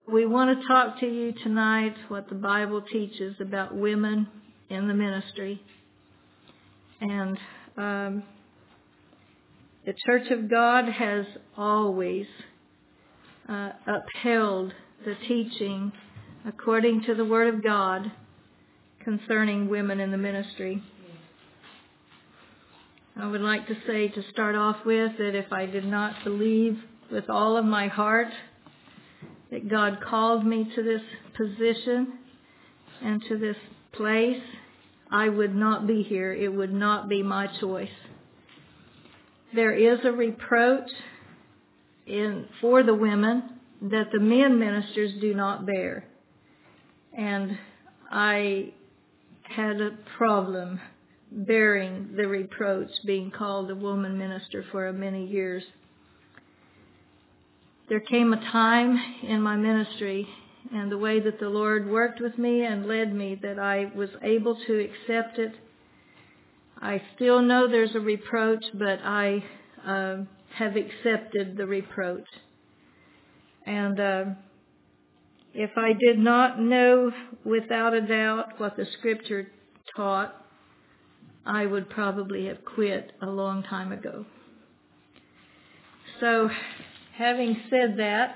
We want to talk to you tonight what the Bible teaches about women in the ministry. And the Church of God has always upheld the teaching according to the Word of God concerning women in the ministry. I would like to say to start off with that if I did not believe with all of my heart that God called me to this position and to this place, I would not be here. It would not be my choice. There is a reproach for the women that the men ministers do not bear. And I had a problem bearing the reproach, being called a woman minister for many years. There came a time in my ministry and the way that the Lord worked with me and led me that I was able to accept it. I still know there's a reproach, but I have accepted the reproach. And if I did not know without a doubt what the Scripture taught, I would probably have quit a long time ago. So, having said that,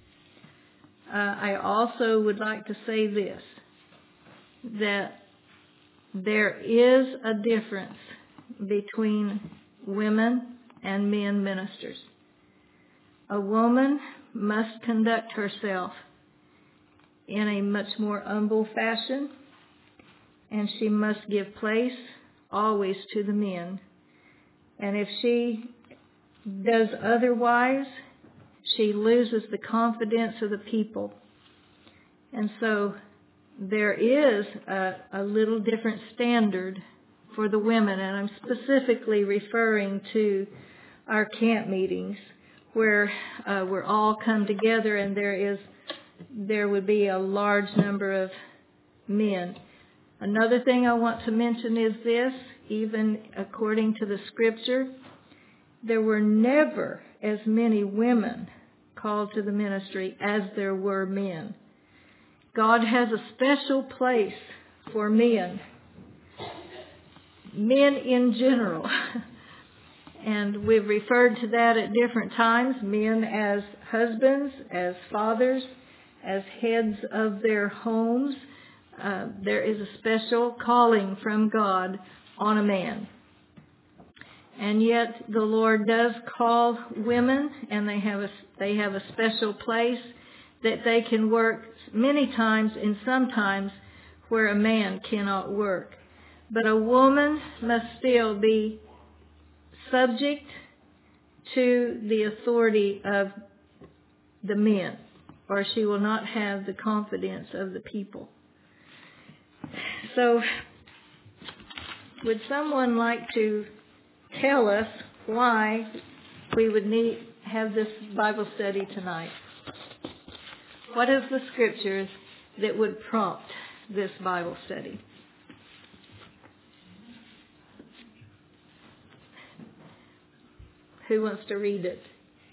I also would like to say this, that there is a difference between women and men ministers. A woman must conduct herself in a much more humble fashion, and she must give place always to the men. And if she does otherwise, she loses the confidence of the people. And so there is a little different standard for the women, and I'm specifically referring to our camp meetings where we're all come together and there would be a large number of men. Another thing I want to mention is this, even according to the Scripture, there were never as many women called to the ministry as there were men. God has a special place for men in general. And we've referred to that at different times, men as husbands, as fathers, as heads of their homes. There is a special calling from God on a man. And yet the Lord does call women, and they have a special place that they can work many times and sometimes where a man cannot work. But a woman must still be subject to the authority of the men, or she will not have the confidence of the people. So, would someone like to tell us why we would have this Bible study tonight? What is the Scriptures that would prompt this Bible study? Who wants to read it?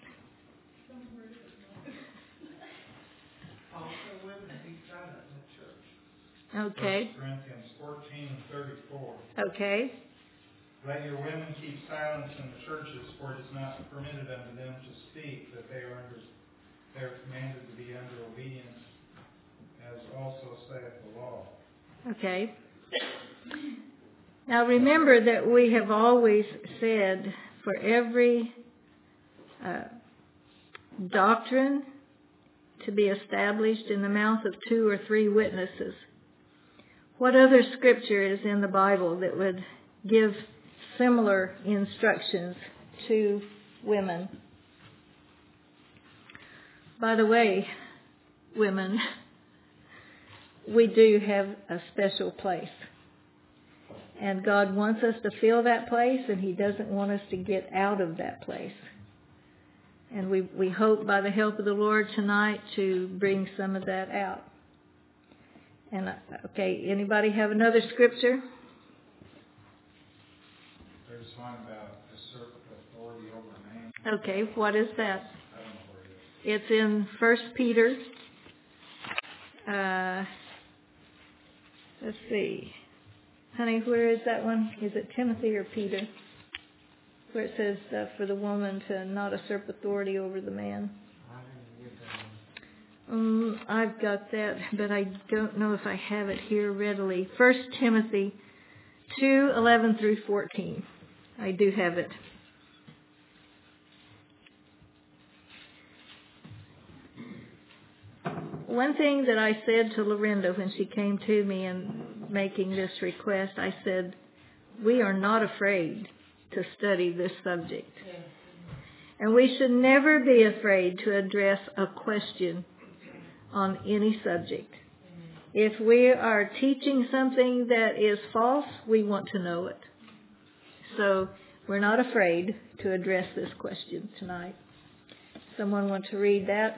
Also, women be silent in the church. Okay. 1 Corinthians 14 and 34. Okay. Let your women keep silence in the churches, for it is not permitted unto them to speak, that they are commanded to be under obedience, as also saith the law. Okay. Now remember that we have always said for every doctrine to be established in the mouth of 2 or 3 witnesses. What other Scripture is in the Bible that would give similar instructions to women? By the way, women, we do have a special place. And God wants us to fill that place, and He doesn't want us to get out of that place. And we hope by the help of the Lord tonight to bring some of that out. And okay, anybody have another Scripture? There's one about usurp authority over man. Okay, what is that? I don't know where it is. It's in 1 Peter Let's see. Honey, where is that one? Is it Timothy or Peter? Where it says for the woman to not usurp authority over the man. I've got that, but I don't know if I have it here readily. 1 Timothy 2:11 through 14. I do have it. One thing that I said to Lorinda when she came to me and making this request, I said, we are not afraid to study this subject. And we should never be afraid to address a question on any subject. If we are teaching something that is false, we want to know it. So we're not afraid to address this question tonight. Someone want to read that?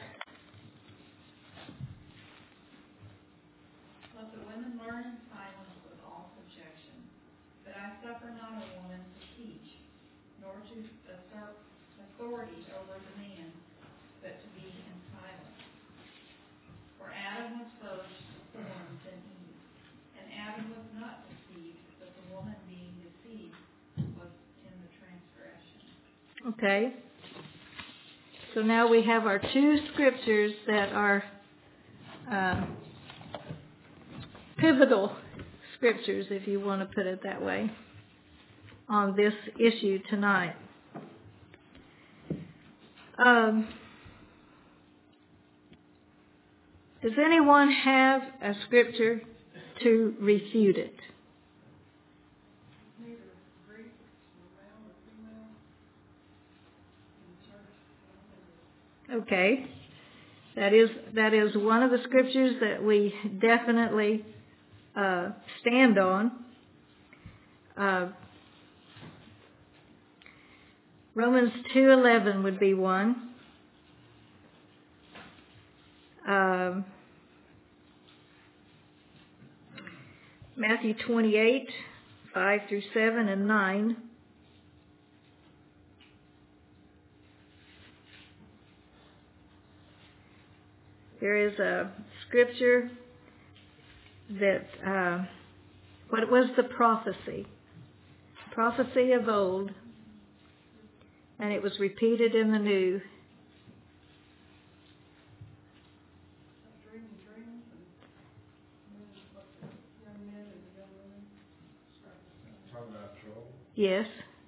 Let the women learn in silence with all subjection. But I suffer not a woman to teach, nor to assert authority over the man, but to be in silence. For Adam was first formed, then Eve. And Adam was not deceived, but the woman being deceived was in the transgression. Okay. So now we have our two scriptures that are pivotal scriptures, if you want to put it that way, on this issue tonight. Does anyone have a scripture to refute it? Okay. That is one of the scriptures that we definitely stand on. Romans 2:11 would be one. Matthew 28, 5 through 7 and 9. There is a scripture that, what was the prophecy? Prophecy of old, and it was repeated in the new. Yes.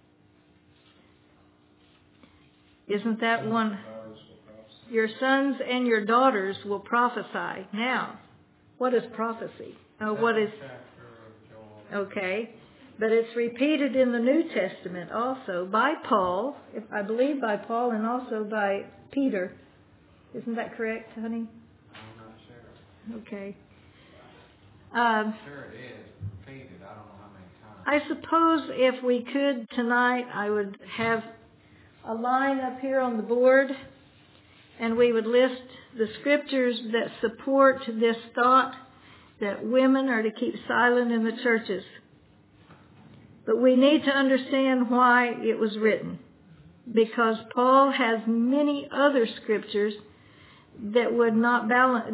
Isn't that one? Your sons and your daughters will prophesy. Now, what is prophecy? What is? Okay. But it's repeated in the New Testament also by Paul, I believe by Paul and also by Peter. Isn't that correct, honey? I'm not sure. Okay. I'm sure it is repeated. I don't know how many times. I suppose if we could tonight, I would have a line up here on the board, and we would list the scriptures that support this thought that women are to keep silent in the churches. But we need to understand why it was written, because Paul has many other scriptures that would not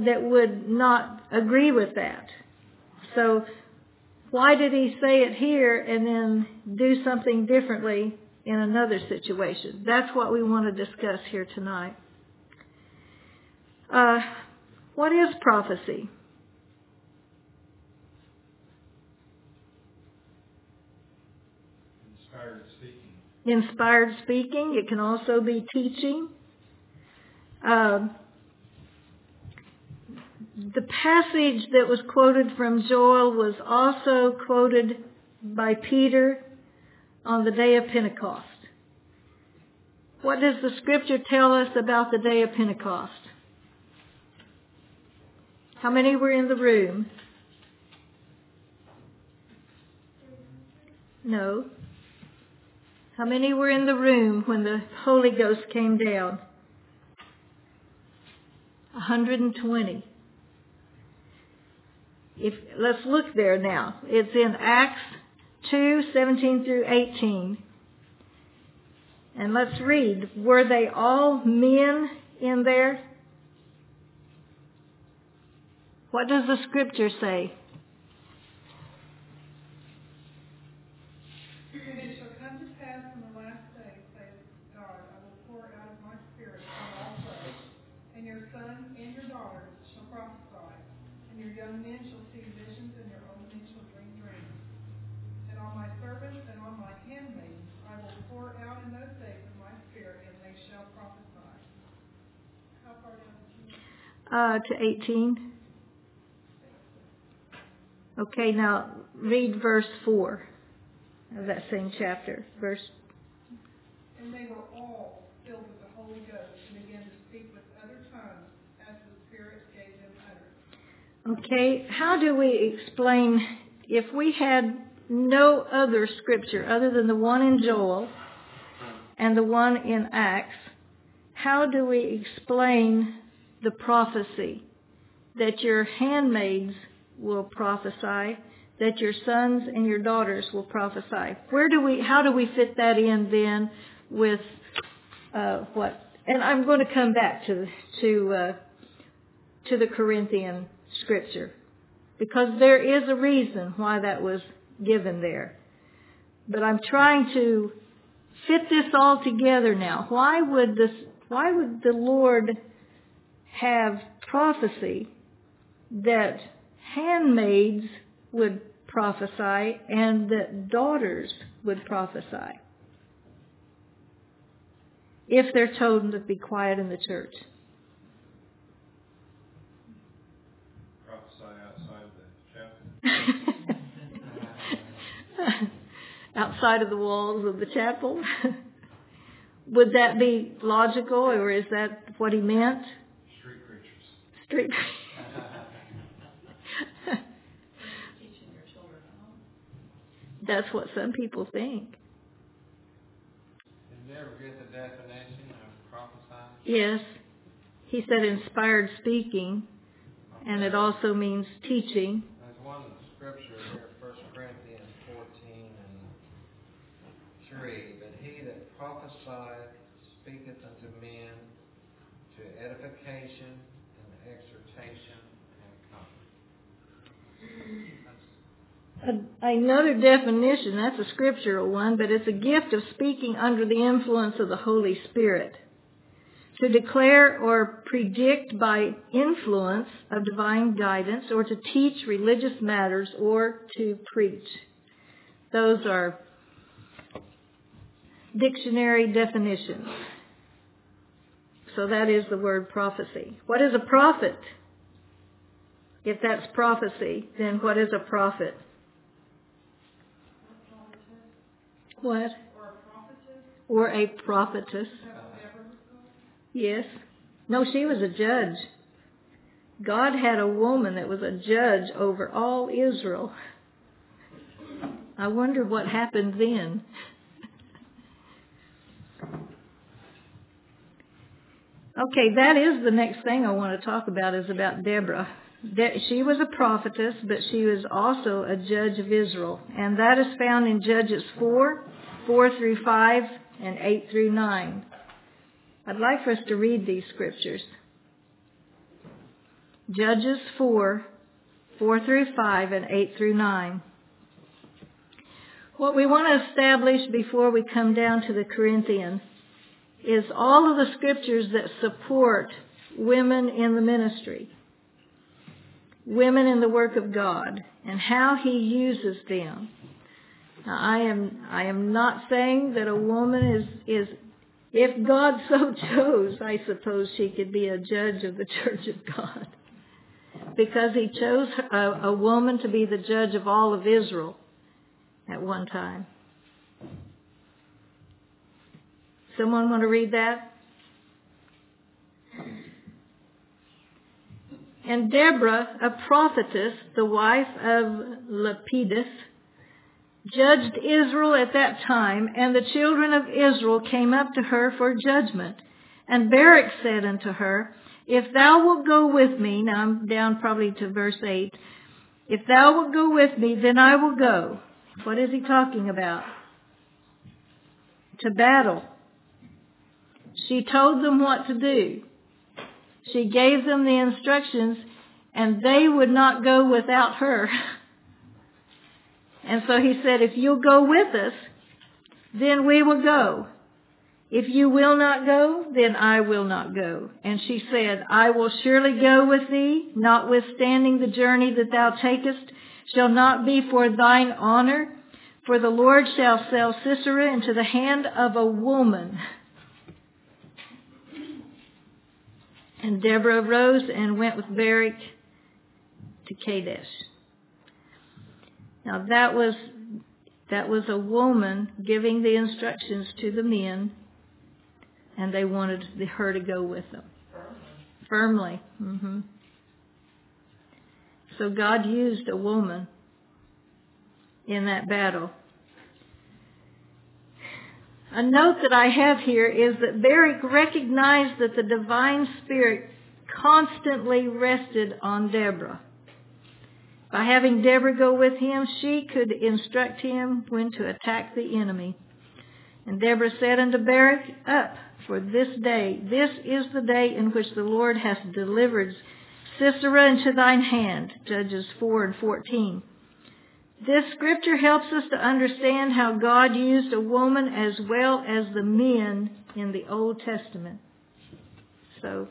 agree with that. So why did he say it here and then do something differently in another situation? That's what we want to discuss here tonight. What is prophecy? Inspired speaking. Inspired speaking. It can also be teaching. The passage that was quoted from Joel was also quoted by Peter on the day of Pentecost. What does the scripture tell us about the day of Pentecost? How many were in the room? No. How many were in the room when the Holy Ghost came down? 120. Let's look there now. It's in Acts 2:17 through 18. And let's read. Were they all men in there? What does the scripture say? And it shall come to pass in the last days, saith God, I will pour out of my spirit on all flesh, and your sons and your daughters shall prophesy, and your young men shall see visions, and your old men shall dream dreams. And on my servants and on my handmaidens I will pour out in those days of my spirit, and they shall prophesy. How far down did you? To 18. Okay, now read verse 4 of that same chapter. And they were all filled with the Holy Ghost, and began to speak with other tongues, as the Spirit gave them utterance. Okay, how do we explain, if we had no other scripture other than the one in Joel and the one in Acts, how do we explain the prophecy that your handmaids will prophesy, that your sons and your daughters will prophesy? How do we fit that in then with what? And I'm going to come back to the Corinthian scripture, because there is a reason why that was given there. But I'm trying to fit this all together now. Why would the Lord have prophecy that handmaids would prophesy and that daughters would prophesy if they're told to be quiet in the church? Prophesy outside the chapel. Outside of the walls of the chapel? Would that be logical, or is that what he meant? Street preachers. Street. Teaching your children at home. That's what some people think. Did you ever get the definition of prophesying? Yes. He said inspired speaking, and it also means teaching. There's one scripture here, 1 Corinthians 14 and 3. But he that prophesieth speaketh unto men to edification and exhortation and comfort. Another definition, that's a scriptural one, but it's a gift of speaking under the influence of the Holy Spirit. To declare or predict by influence of divine guidance, or to teach religious matters, or to preach. Those are dictionary definitions. So that is the word prophecy. What is a prophet? If that's prophecy, then what is a prophet? What? Or a prophetess. Yes. No, she was a judge. God had a woman that was a judge over all Israel. I wonder what happened then. Okay, that is the next thing I want to talk about, is about Deborah. She was a prophetess, but she was also a judge of Israel. And that is found in Judges 4 through 5, and 8 through 9. I'd like for us to read these scriptures. Judges 4 through 5, and 8 through 9. What we want to establish before we come down to the Corinthian is all of the scriptures that support women in the ministry, women in the work of God, and how He uses them. Now, I am not saying that a woman is if God so chose, I suppose she could be a judge of the Church of God, because He chose a woman to be the judge of all of Israel at one time. Someone want to read that? And Deborah, a prophetess, the wife of Lepidus, judged Israel at that time, and the children of Israel came up to her for judgment. And Barak said unto her, If thou wilt go with me, now I'm down probably to verse 8, if thou wilt go with me, then I will go. What is he talking about? To battle. She told them what to do. She gave them the instructions, and they would not go without her. And so he said, if you'll go with us, then we will go. If you will not go, then I will not go. And she said, I will surely go with thee, notwithstanding the journey that thou takest shall not be for thine honor, for the Lord shall sell Sisera into the hand of a woman. And Deborah arose and went with Barak to Kadesh. Now that was a woman giving the instructions to the men, and they wanted her to go with them. Firmly. Mm-hmm. So God used a woman in that battle. A note that I have here is that Barak recognized that the divine spirit constantly rested on Deborah. By having Deborah go with him, she could instruct him when to attack the enemy. And Deborah said unto Barak, Up, for this is the day in which the Lord hath delivered Sisera into thine hand. Judges 4:14. This scripture helps us to understand how God used a woman as well as the men in the Old Testament. So,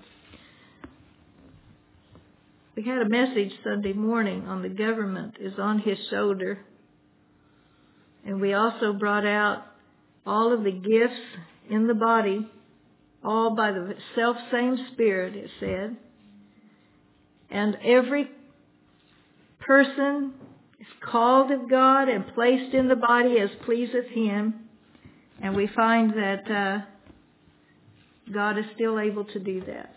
we had a message Sunday morning on the government is on his shoulder. And we also brought out all of the gifts in the body, all by the self-same Spirit, it said. And every person is called of God and placed in the body as pleaseth him. And we find that God is still able to do that.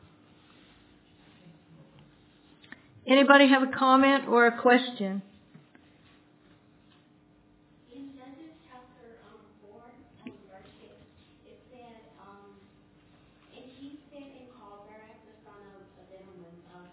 Anybody have a comment or a question? In Judges chapter 4, verse 6, it said, and he sent and called Barak the son of Abinoam of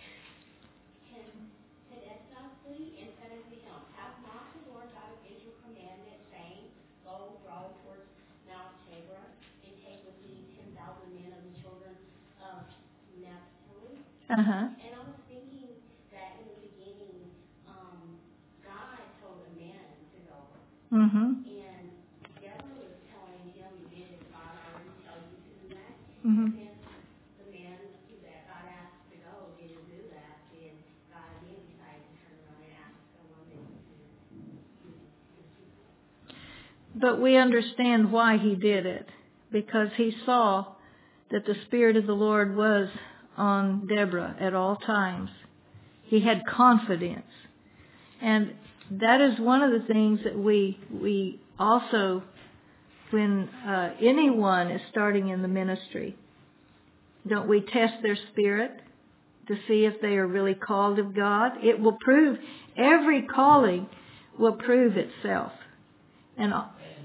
Kedesh and said unto him, Hath not the Lord God of Israel commanded, saying, Go, draw towards Mount Tabor, and take with thee 10,000 men of the children of Naphtali? Uh-huh. And I was thinking that in the beginning, God told a man to go. Mm-hmm. And Deborah was telling him, did God already tell you to do that? Mm-hmm. And then the man that God asked to go didn't do that. Then God again decided to turn around and ask the woman to do it. But we understand why he did it. Because he saw that the Spirit of the Lord was on Deborah at all times. He had confidence. And that is one of the things that we also, when anyone is starting in the ministry, don't we test their spirit to see if they are really called of God? It will prove, every calling will prove itself. And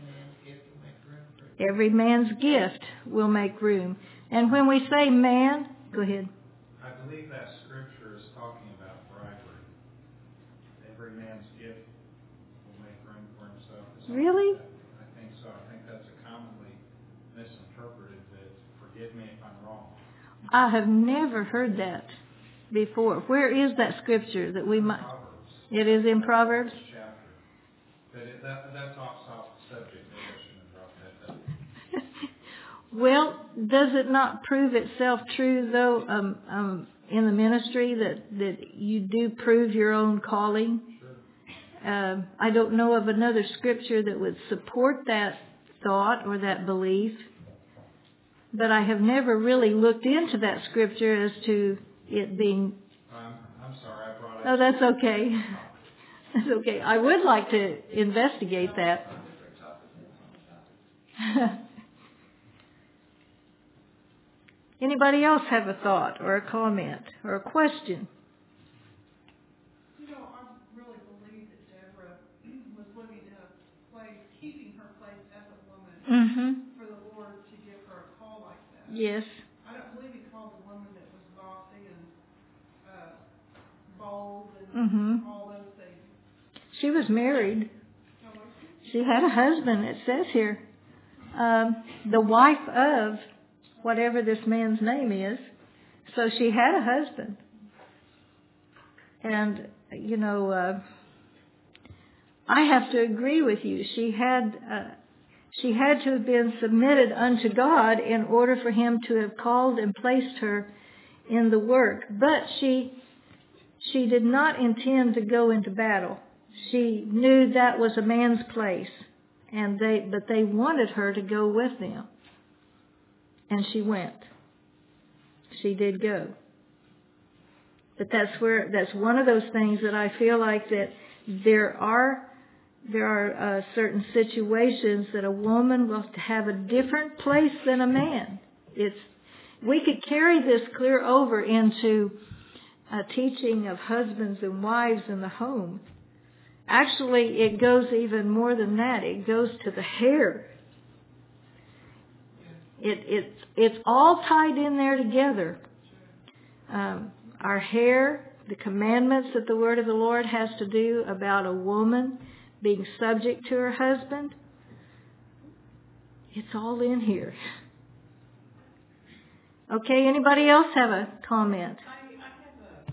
every man's gift will make room. And when we say man, go ahead. I believe that scripture is talking about bribery. Every man's gift will make room for himself. Really? I think so. I think that's a commonly misinterpreted. That forgive me if I'm wrong. I have never heard that before. Where is that scripture that we might? Proverbs. It is in Proverbs? Chapter. But that's off subject. Maybe I shouldn't have brought that up. Well, does it not prove itself true, though, in the ministry that you do prove your own calling? Sure. I don't know of another scripture that would support that thought or that belief, but I have never really looked into that scripture as to it being... I'm sorry, I brought it. Oh, that's okay. That's okay. I would like to investigate that. Anybody else have a thought or a comment or a question? You know, I really believe that Deborah was living in a place, keeping her place as a woman Mm-hmm. for the Lord to give her a call like that. Yes. I don't believe he called a woman that was bossy and bold and all those things. She was married. No, was she? She had a husband, it says here. The wife of whatever this man's name is. So she had a husband. And, I have to agree with you. She had to have been submitted unto God in order for him to have called and placed her in the work. But she did not intend to go into battle. She knew that was a man's place, but they wanted her to go with them. And she went. She did go. But that's one of those things that I feel like that there are certain situations that a woman will have a different place than a man. We could carry this clear over into teaching of husbands and wives in the home. Actually, it goes even more than that. It goes to the hair. It's all tied in there together. Our hair, the commandments that the word of the Lord has to do about a woman being subject to her husband, it's all in here. Okay, anybody else have a comment? I have a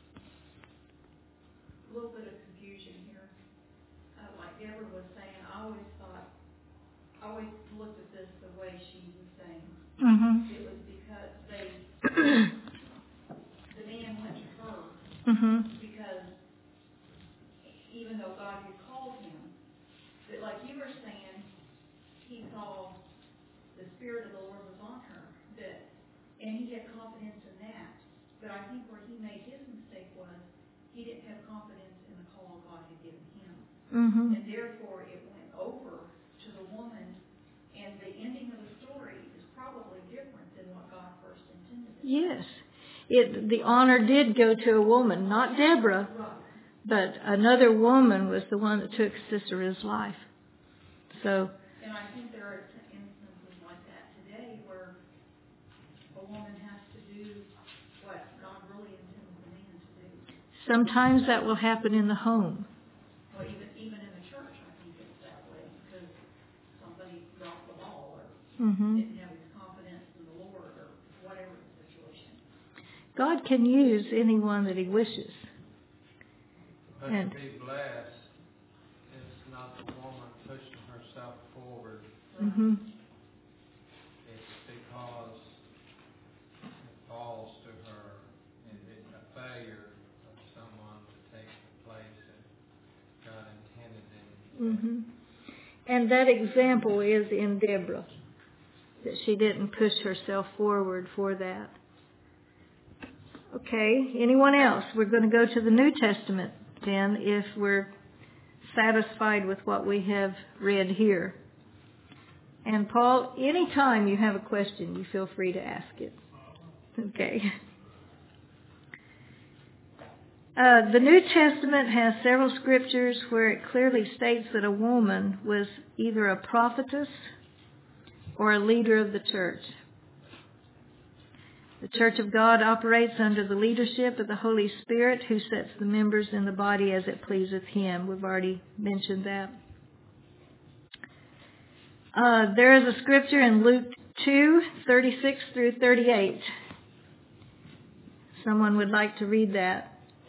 little bit of confusion here. Like Deborah was saying, I always looked at this the way she was saying. Mm-hmm. It was because the man went to her because even though God had called him, that like you were saying, he saw the Spirit of the Lord was on her, and he had confidence in that. But I think where he made his mistake was he didn't have confidence in the call God had given him. Mm-hmm. And therefore it went over to the woman, and the ending of the story is probably different than what God first intended. Yes. The honor did go to a woman, not Deborah, but another woman was the one that took Sisera's life. So. And I think there are instances like that today where a woman has to do what God really intended the man to do. Sometimes that will happen in the home. Well, even in the church, I think it's that way because somebody dropped the ball or didn't have his confidence in the Lord or whatever the situation. God can use anyone that he wishes. But to be blessed, it's not the woman pushing herself forward. Mm-hmm. It's because it falls to her, and it's a failure of someone to take the place that God intended them to take. And that example is in Deborah, that she didn't push herself forward for that. Okay, anyone else? We're going to go to the New Testament then if we're satisfied with what we have read here. And Paul, anytime you have a question, you feel free to ask it. Okay. The New Testament has several scriptures where it clearly states that a woman was either a prophetess or a leader of the church. The Church of God operates under the leadership of the Holy Spirit, who sets the members in the body as it pleaseth him. We've already mentioned that. There is a scripture in Luke 2:36 through 38. Someone would like to read that.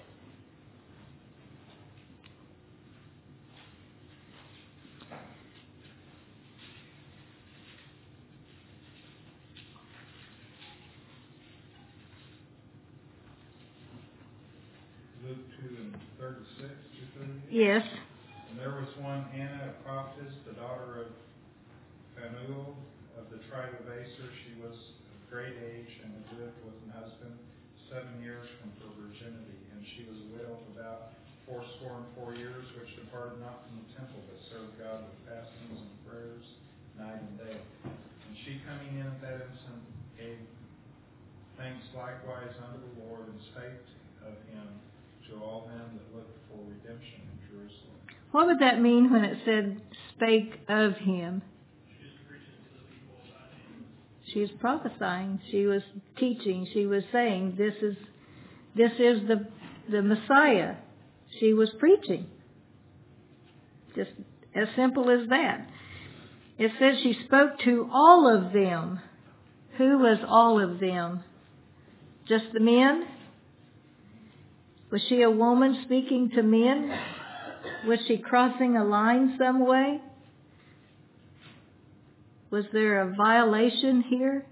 Luke 2:36 through 38? Yes. And there was one Anna, a prophetess, the daughter of Phanuel of the tribe of Aser. She was of great age and had lived with an husband 7 years from her virginity. And she was a widow of about 84 years, which departed not from the temple, but served God with fastings and prayers night and day. And she coming in at that instant gave thanks likewise unto the Lord, and spake of him to all them that looked for redemption in Jerusalem. What would that mean when it said, spake of him? She was prophesying. She was teaching. She was saying, this is the Messiah. She was preaching. Just as simple as that. It says she spoke to all of them. Who was all of them? Just the men? Was she a woman speaking to men? Was she crossing a line some way? Was there a violation here?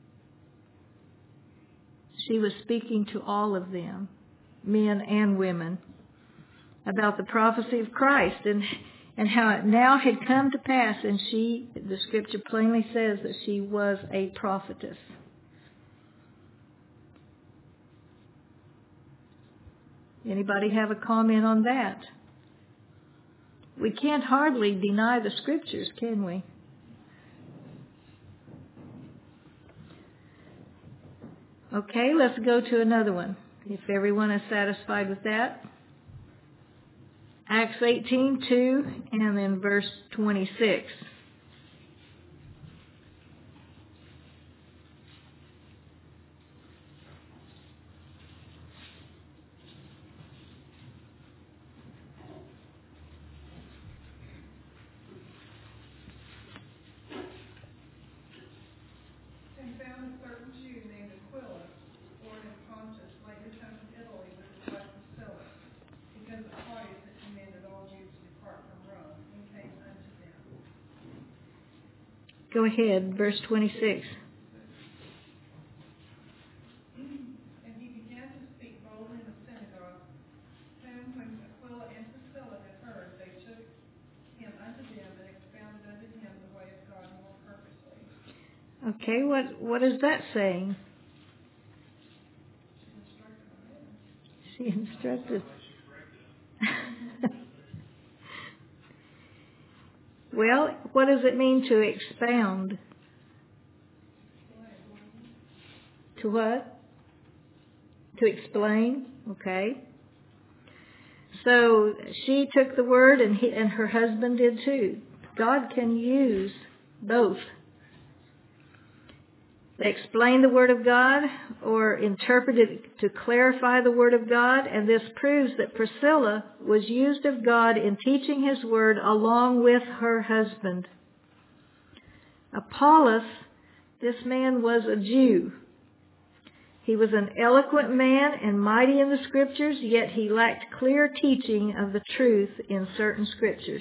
She was speaking to all of them, men and women, about the prophecy of Christ and how it now had come to pass. And the scripture plainly says that she was a prophetess. Anybody have a comment on that? We can't hardly deny the scriptures, can we? Okay, let's go to another one, if everyone is satisfied with that. Acts 18:2 and then verse 26. Go ahead, verse 26. And he began to speak boldly in the synagogue, whom when Aquila and Priscilla had heard, they took him unto them and expounded unto him the way of God more purposely. Okay, what is that saying? She instructed. Well, what does it mean to expound? To what? To explain, okay. So she took the word and her husband did too. God can use both. They explain the Word of God or interpret it to clarify the Word of God, and this proves that Priscilla was used of God in teaching His Word along with her husband. Apollos, this man was a Jew. He was an eloquent man and mighty in the Scriptures, yet he lacked clear teaching of the truth in certain Scriptures.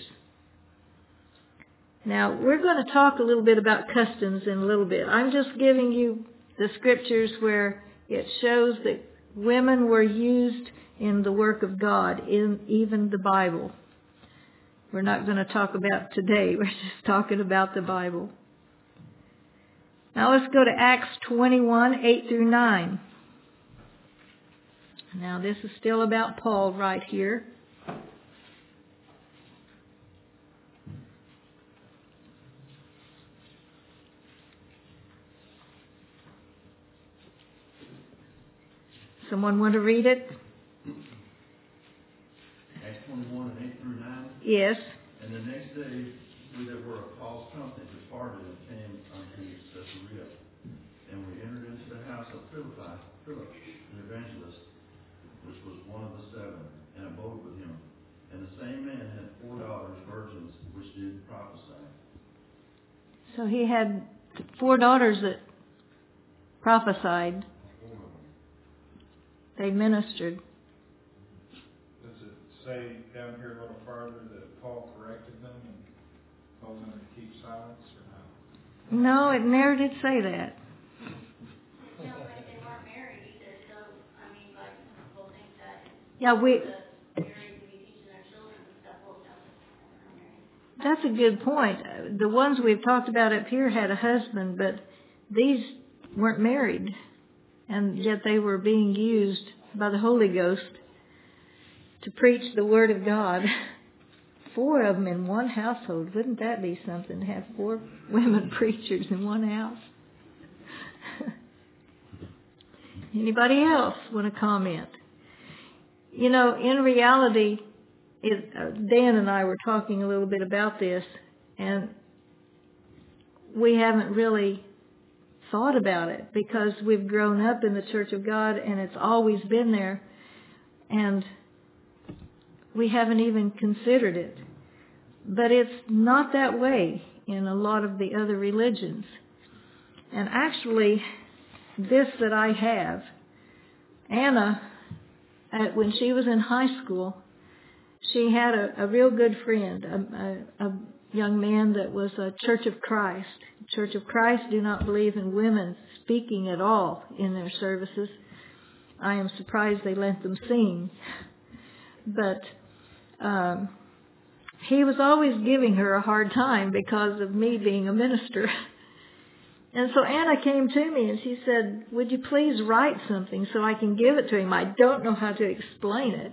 Now, we're going to talk a little bit about customs in a little bit. I'm just giving you the Scriptures where it shows that women were used in the work of God, in even the Bible. We're not going to talk about today. We're just talking about the Bible. Now let's go to Acts 21:8 through 9. Now this is still about Paul right here. Someone want to read it? Acts 21:8 through 9. Yes. And the next day, we that were of Paul's company departed and came unto Caesarea. And we entered into the house of Philip, an evangelist, which was one of the 7, and abode with him. And the same man had 4 daughters, virgins, which did prophesy. So he had 4 daughters that prophesied. They ministered. Does it say down here a little farther that Paul corrected them and told them to keep silence or not? No, it never did say that. You know, like they weren't married either, so, I mean, like, people think that. Yeah, Married to be teaching their children and stuff, well, no, they're not married. that's a good point. The ones we've talked about up here had a husband, but these weren't married. And yet they were being used by the Holy Ghost to preach the Word of God. 4 of them in one household. Wouldn't that be something to have 4 women preachers in one house? Anybody else want to comment? You know, in reality, Dan and I were talking a little bit about this, and we haven't really thought about it because we've grown up in the Church of God and it's always been there, and we haven't even considered it. But it's not that way in a lot of the other religions. And actually, this that I have, Anna when she was in high school, she had a real good friend, a young man that was a Church of Christ. Church of Christ do not believe in women speaking at all in their services. I am surprised they let them sing. But he was always giving her a hard time because of me being a minister. And so Anna came to me and she said, would you please write something so I can give it to him? I don't know how to explain it.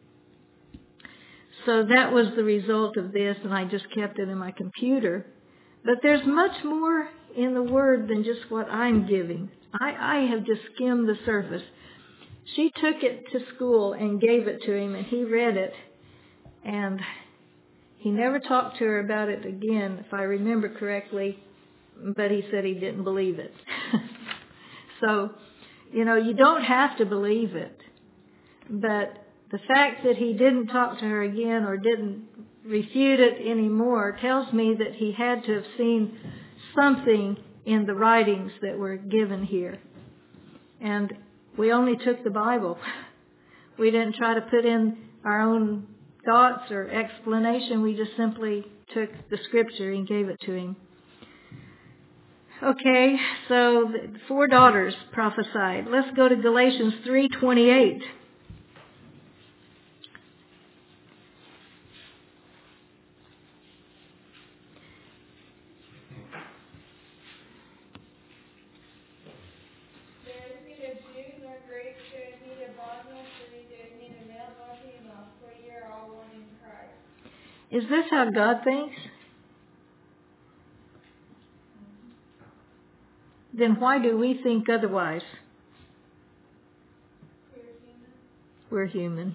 So that was the result of this, and I just kept it in my computer. But there's much more in the Word than just what I'm giving. I have just skimmed the surface. She took it to school and gave it to him, and he read it. And he never talked to her about it again, if I remember correctly, but he said he didn't believe it. So, you don't have to believe it. But the fact that he didn't talk to her again or didn't refute it anymore tells me that he had to have seen something in the writings that were given here. And we only took the Bible. We didn't try to put in our own thoughts or explanation. We just simply took the Scripture and gave it to him. Okay, so the 4 daughters prophesied. Let's go to Galatians 3:28. Is this how God thinks? Then why do we think otherwise? We're human.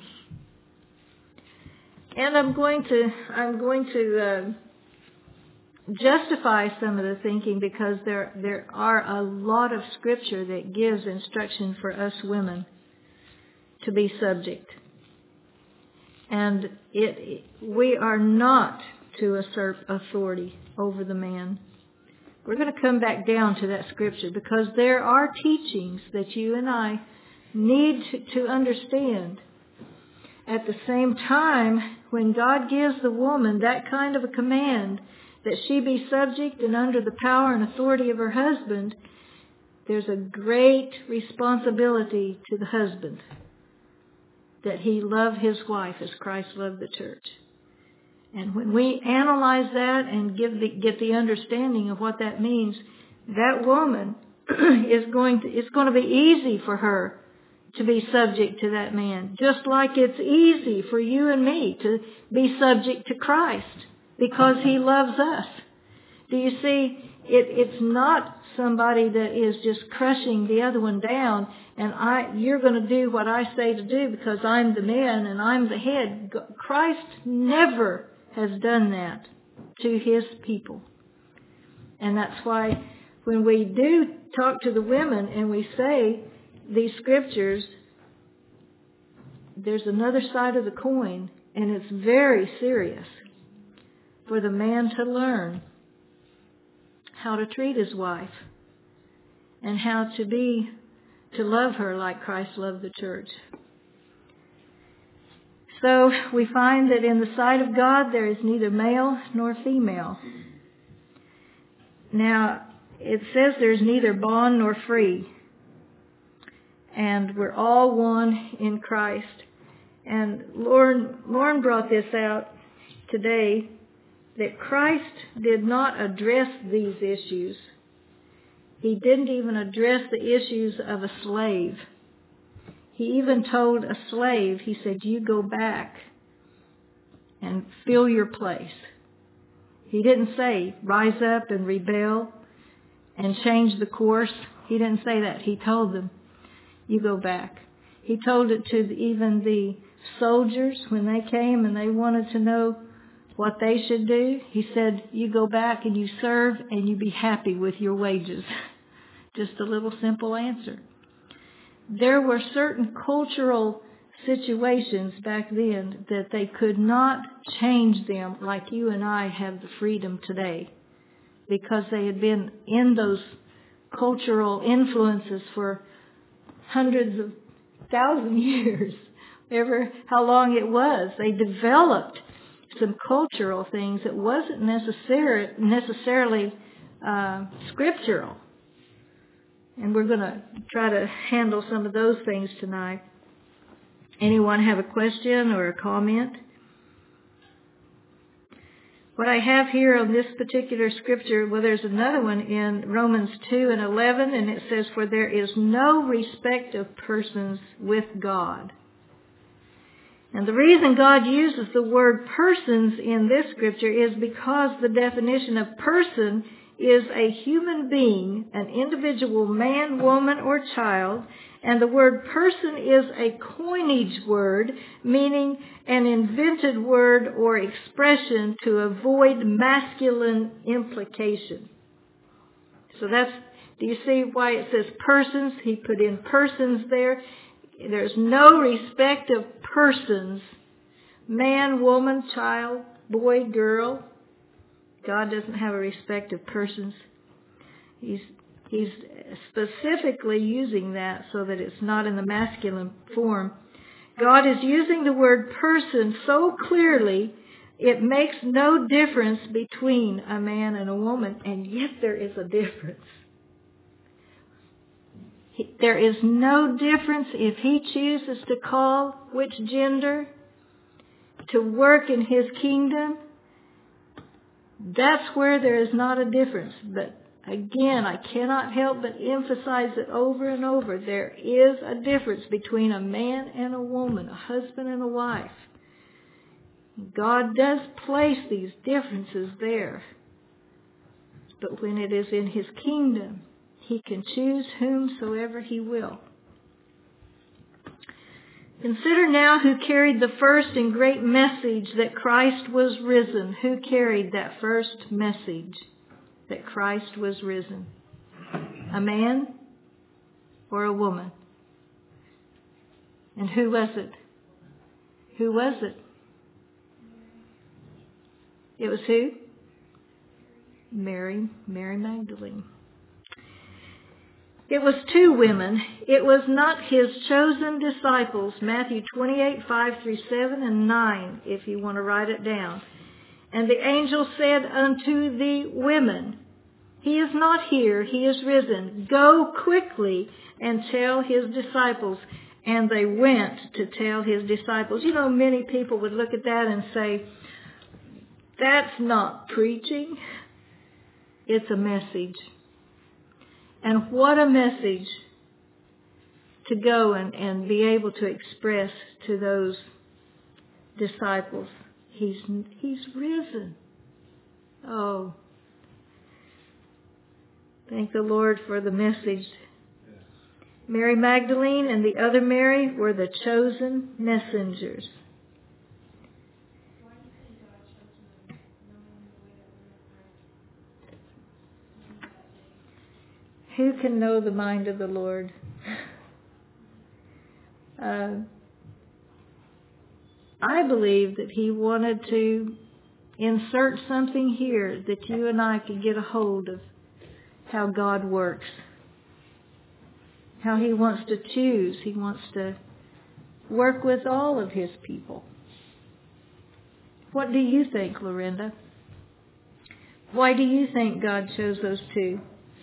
And I'm going to justify some of the thinking because there are a lot of Scripture that gives instruction for us women to be subject. And we are not to usurp authority over the man. We're going to come back down to that Scripture because there are teachings that you and I need to understand. At the same time, when God gives the woman that kind of a command that she be subject and under the power and authority of her husband, there's a great responsibility to the husband that he love his wife as Christ loved the church. And when we analyze that and get the understanding of what that means, that woman it's going to be easy for her to be subject to that man, just like it's easy for you and me to be subject to Christ because he loves us. Do you see? It's not somebody that is just crushing the other one down and you're going to do what I say to do because I'm the man and I'm the head. Christ never has done that to his people. And that's why when we do talk to the women and we say these Scriptures, there's another side of the coin, and it's very serious for the man to learn how to treat his wife and how to love her like Christ loved the church. So we find that in the sight of God there is neither male nor female. Now, it says there's neither bond nor free. And we're all one in Christ. And Lauren brought this out today, that Christ did not address these issues. He didn't even address the issues of a slave. He even told a slave, he said, you go back and fill your place. He didn't say, rise up and rebel and change the course. He didn't say that. He told them, you go back. He told it to even the soldiers when they came and they wanted to know what they should do. He said, you go back and you serve and you be happy with your wages. Just a little simple answer. There were certain cultural situations back then that they could not change them like you and I have the freedom today, because they had been in those cultural influences for hundreds of thousand years how long it was. They developed some cultural things that wasn't necessarily scriptural. And we're going to try to handle some of those things tonight. Anyone have a question or a comment? What I have here on this particular scripture, well, there's another one in Romans 2:11, and it says, "For there is no respect of persons with God." And the reason God uses the word persons in this scripture is because the definition of person is a human being, an individual man, woman, or child, and the word person is a coinage word, meaning an invented word or expression to avoid masculine implication. So do you see why it says persons? He put in persons there. There's no respect of persons, man, woman, child, boy, girl. God doesn't have a respect of persons. He's specifically using that so that it's not in the masculine form. God is using the word person so clearly, it makes no difference between a man and a woman, and yet there is a difference. There is no difference if he chooses to call which gender to work in his kingdom. That's where there is not a difference. But again, I cannot help but emphasize it over and over. There is a difference between a man and a woman, a husband and a wife. God does place these differences there. But when it is in his kingdom, he can choose whomsoever he will. Consider now who carried the first and great message that Christ was risen. Who carried that first message that Christ was risen? A man or a woman? And who was it? Who was it? It was who? Mary Magdalene. It was two women. It was not his chosen disciples. Matthew 28:5-7 and 9, if you want to write it down. And the angel said unto the women, He is not here, he is risen. Go quickly and tell his disciples. And they went to tell his disciples. You know, many people would look at that and say, that's not preaching. It's a message. And what a message to go and be able to express to those disciples. He's risen. Oh, thank the Lord for the message. Mary Magdalene and the other Mary were the chosen messengers. Who can know the mind of the Lord? I believe that he wanted to insert something here that you and I could get a hold of how God works. How he wants to choose. He wants to work with all of his people. What do you think, Lorinda? Why do you think God chose those two?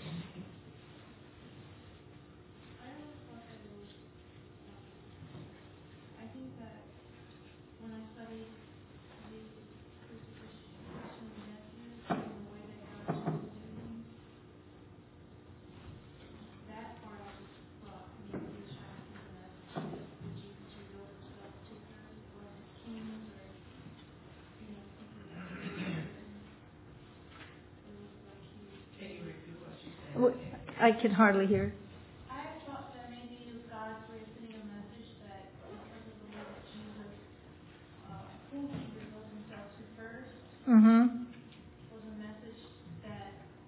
I can hardly hear. I thought that maybe it was God's way of sending a message that because of the way that Jesus, who he revealed himself to first, was a message that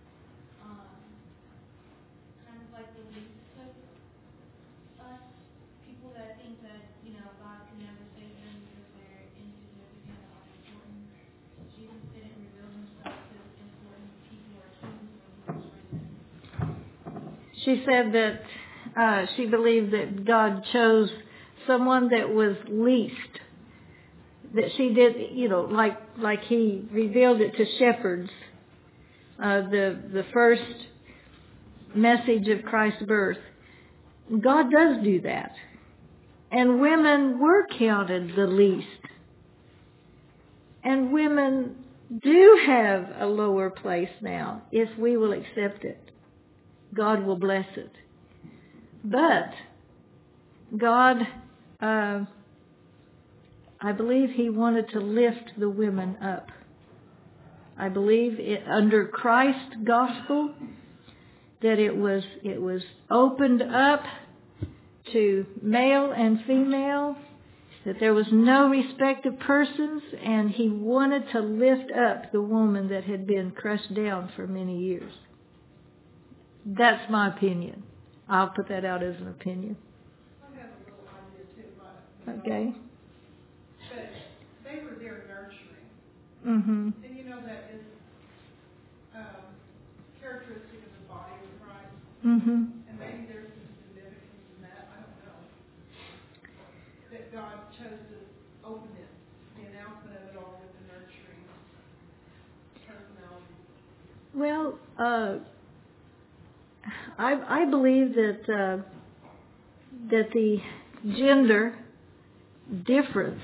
kind of like released us, people that think that, God can never save them because they're insignificant or unimportant. Jesus didn't reveal himself to important people or kings when he was risen. She said that she believed that God chose someone that was least, that she did, like he revealed it to shepherds, the first message of Christ's birth. God does do that. And women were counted the least. And women do have a lower place now if we will accept it. God will bless it. But God, I believe He wanted to lift the women up. I believe under Christ's gospel that it was opened up to male and female, that there was no respect of persons, and He wanted to lift up the woman that had been crushed down for many years. That's my opinion. I'll put that out as an opinion. I have a little idea too about it. Okay. But they were there nurturing. Mm-hmm. And you know that is characteristic of the body of Christ. Mm-hmm. And maybe there's some significance in that. I don't know. That God chose to open it, the announcement of it all with the nurturing personality. Well, I believe that the gender difference,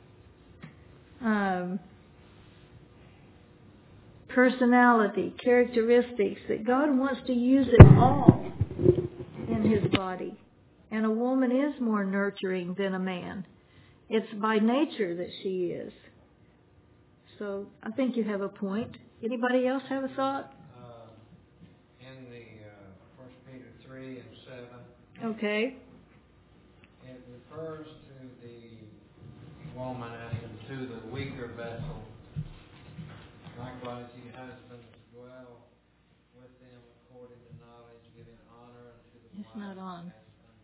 personality, characteristics, that God wants to use it all in His body. And a woman is more nurturing than a man. It's by nature that she is. So I think you have a point. Anybody else have a thought? In the 1 Peter 3 and 7, Okay. it refers to the woman as unto the weaker vessel. Likewise, ye husbands, dwell with them according to knowledge, giving honor unto the It's wife not on. as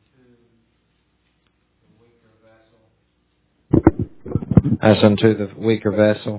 unto the weaker vessel. As unto the weaker vessel.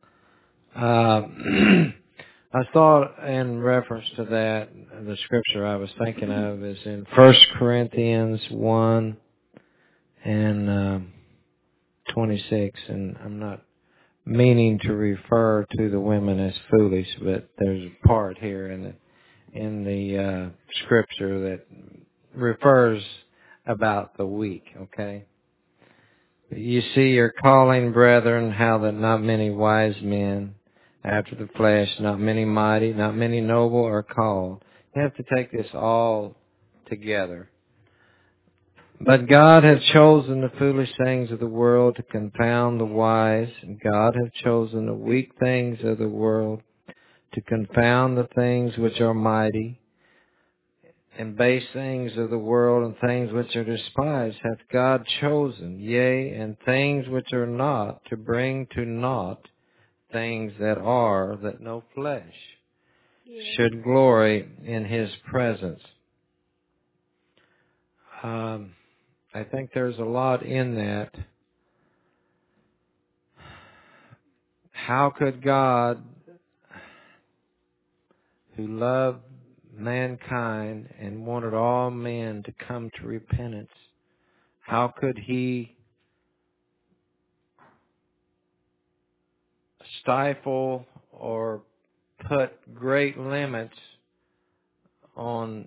I thought in reference to that, the scripture I was thinking of is in 1 Corinthians 1 and 26, and I'm not meaning to refer to the women as foolish, but there's a part here in the scripture that refers about the weak, okay? You see your calling, brethren, how that not many wise men after the flesh, not many mighty, not many noble are called. You have to take this all together. But God hath chosen the foolish things of the world to confound the wise, and God hath chosen the weak things of the world to confound the things which are mighty, and base things of the world and things which are despised hath God chosen, yea, and things which are not, to bring to naught things that are, that no flesh should glory in His presence. I think there's a lot in that. How could God, who loved mankind and wanted all men to come to repentance, how could He stifle or put great limits on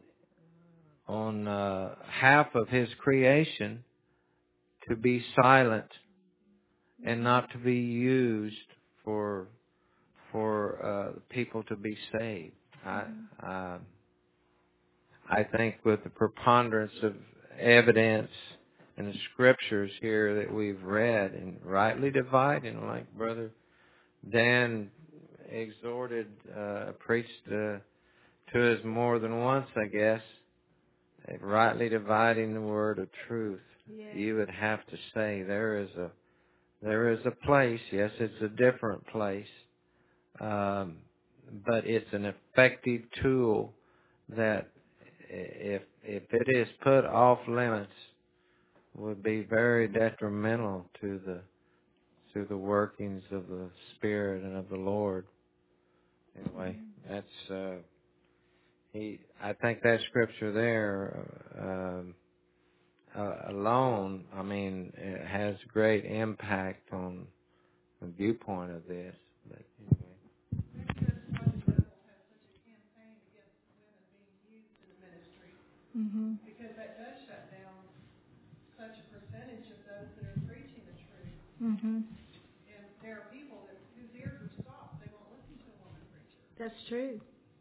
half of His creation to be silent and not to be used for people to be saved? I think with the preponderance of evidence in the scriptures here that we've read, and rightly dividing, like Brother Dan exhorted, preached to us more than once, I guess, that rightly dividing the word of truth. Yeah. You would have to say there is a place. Yes, it's a different place, but it's an effective tool that, if it is put off limits, would be very detrimental to the workings of the Spirit and of the Lord. Anyway, I think that scripture there, alone, I mean, it has great impact on the viewpoint of this. But anyway. Maybe that's why the devil has such a campaign against women being used in the ministry, Mhm. because that does shut down such a percentage of those that are preaching the truth. Mhm. And there are people whose ears are stopped. They won't listen to a woman preacher. That's true.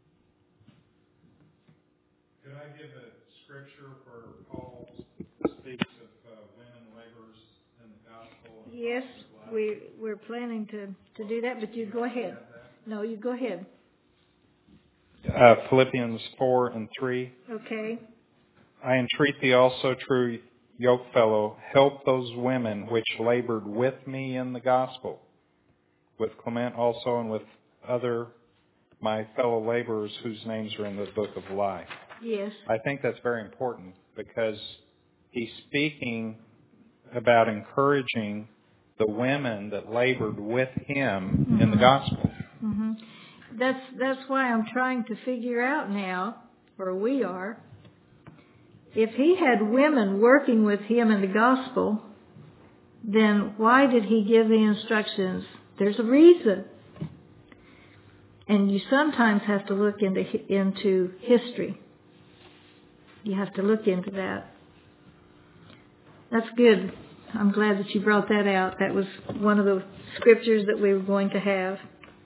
Could I give a scripture where Paul speaks of women laborers in the gospel? And Yes, apostles' life? we're planning to do that, but you go ahead. No, you go ahead. Philippians 4:3. Okay. I entreat thee also, true yokefellow, help those women which labored with me in the gospel, with Clement also and with other my fellow laborers whose names are in the book of life. Yes. I think that's very important because he's speaking about encouraging the women that labored with him in the gospel. Mm-hmm. That's why I'm trying to figure out now, or we are, if he had women working with him in the gospel, then why did he give the instructions? There's a reason. And you sometimes have to look into history. You have to look into that. That's good. I'm glad that you brought that out. That was one of the scriptures that we were going to have.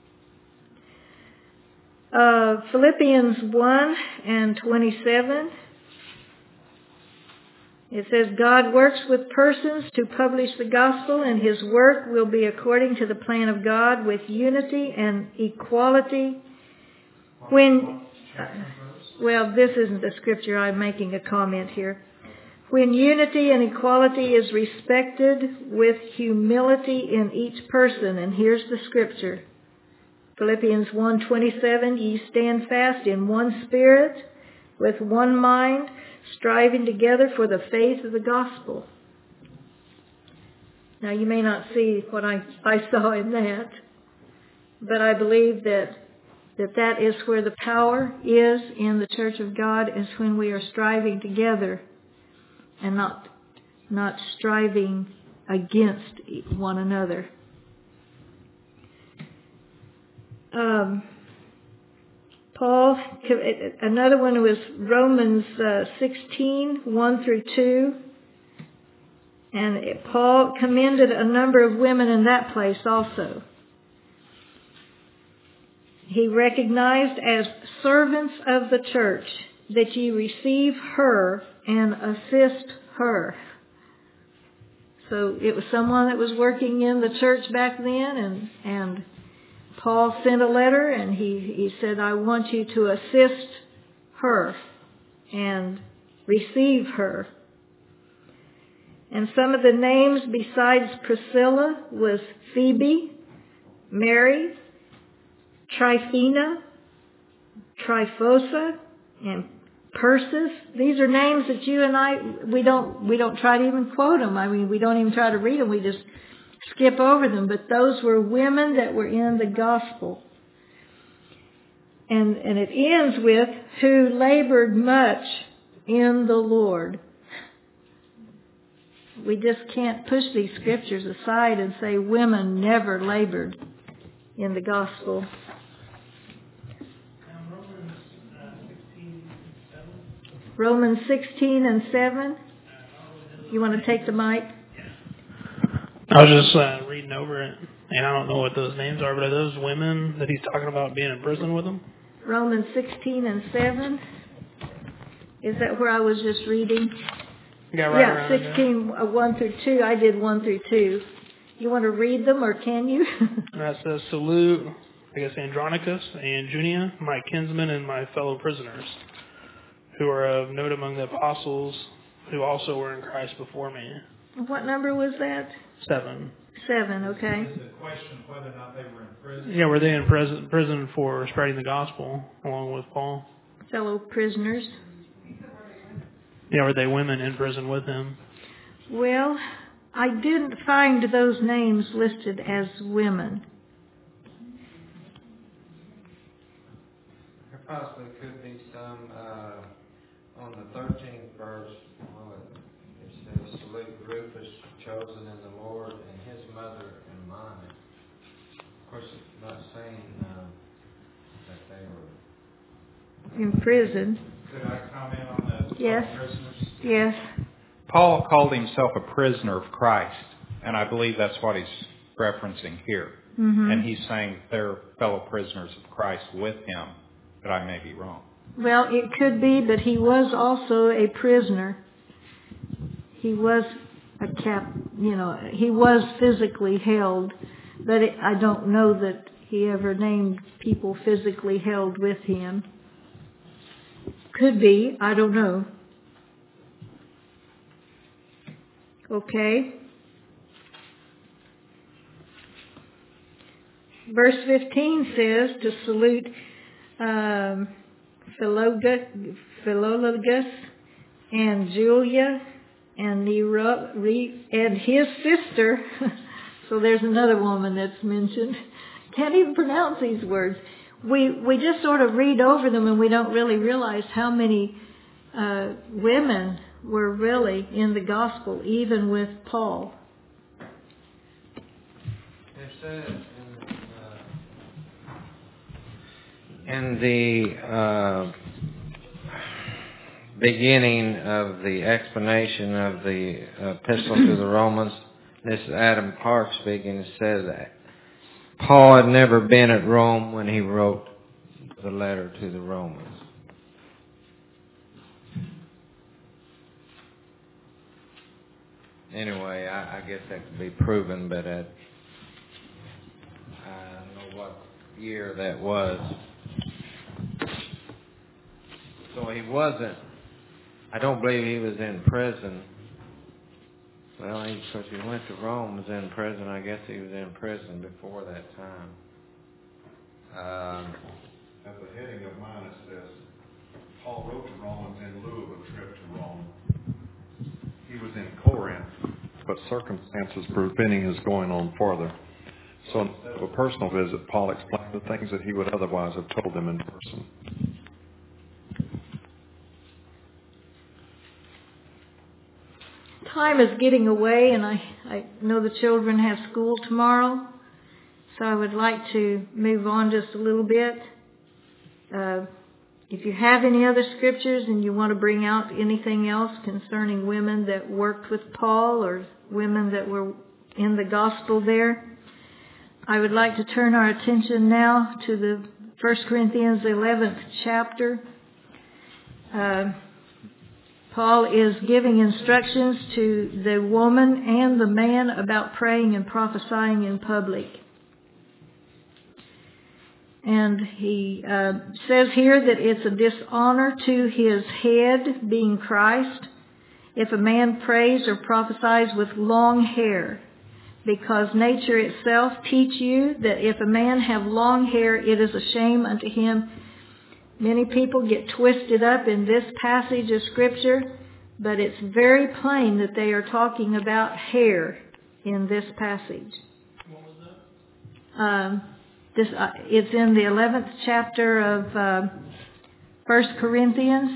Philippians 1:27. It says, God works with persons to publish the gospel, and his work will be according to the plan of God with unity and equality. Well, this isn't the scripture. I'm making a comment here. When unity and equality is respected with humility in each person, and here's the scripture. Philippians 1:27, ye stand fast in one spirit, with one mind, striving together for the faith of the gospel. Now, you may not see what I saw in that, but I believe that is where the power is in the Church of God, is when we are striving together and not striving against one another. Paul, another one was Romans 16:1-2. And Paul commended a number of women in that place also. He recognized as servants of the church that ye receive her and assist her. So it was someone that was working in the church back then, and Paul sent a letter, and he said, I want you to assist her and receive her. And some of the names besides Priscilla was Phoebe, Mary, Tryphena, Tryphosa, and Persis. These are names that you and I, we don't try to even quote them. I mean, we don't even try to read them. We just skip over them. But those were women that were in the gospel. And it ends with, who labored much in the Lord. We just can't push these scriptures aside and say women never labored in the gospel. Romans 16:7. You want to take the mic? I was just reading over it, and I don't know what those names are, but are those women that he's talking about being in prison with him? Romans 16:7. Is that where I was just reading? Yeah, 16:1-2. I did 1-2. You want to read them, or can you? And that says, salute, I guess, Andronicus and Junia, my kinsmen and my fellow prisoners, who are of note among the apostles, who also were in Christ before me. What number was that? 7. 7, okay. Is the question whether or not they were in prison? Yeah, were they in prison for spreading the gospel along with Paul? Fellow prisoners. Yeah, were they women in prison with him? Well, I didn't find those names listed as women. There possibly could be some on the 13th verse. It chosen in the Lord, and his mother and mine. Of course, it's not saying that they were in prison. Could I comment on the Yes. prisoners? Yes. Paul called himself a prisoner of Christ, and I believe that's what he's referencing here. Mm-hmm. And he's saying they're fellow prisoners of Christ with him, but I may be wrong. Well, it could be, but he was also a prisoner. He was he was physically held, but I don't know that he ever named people physically held with him. Could be, I don't know. Okay. Verse 15 says to salute Philologus and Julia and and his sister. So there's another woman that's mentioned. Can't even pronounce these words. We just sort of read over them and we don't really realize how many women were really in the gospel, even with Paul. It says in the beginning of the explanation of the epistle to the Romans, this is Adam Clark speaking, it says that Paul had never been at Rome when he wrote the letter to the Romans. Anyway, I guess that could be proven, but I don't know what year that was. So he wasn't, I don't believe he was in prison. Well, because he went to Rome, was in prison. I guess he was in prison before that time. At the heading of mine it says, Paul wrote to Romans in lieu of a trip to Rome. He was in Corinth, but circumstances preventing his going on farther. So instead of a personal visit, Paul explained the things that he would otherwise have told them in person. Time is getting away, and I know the children have school tomorrow, so I would like to move on just a little bit. If you have any other scriptures and you want to bring out anything else concerning women that worked with Paul or women that were in the gospel there, I would like to turn our attention now to the 1 Corinthians 11th chapter. Paul is giving instructions to the woman and the man about praying and prophesying in public. And he says here that it's a dishonor to his head, being Christ, if a man prays or prophesies with long hair, because nature itself teach you that if a man have long hair, it is a shame unto him. Many people get twisted up in this passage of Scripture, but it's very plain that they are talking about hair in this passage. What was that? It's in the 11th chapter of 1 Corinthians.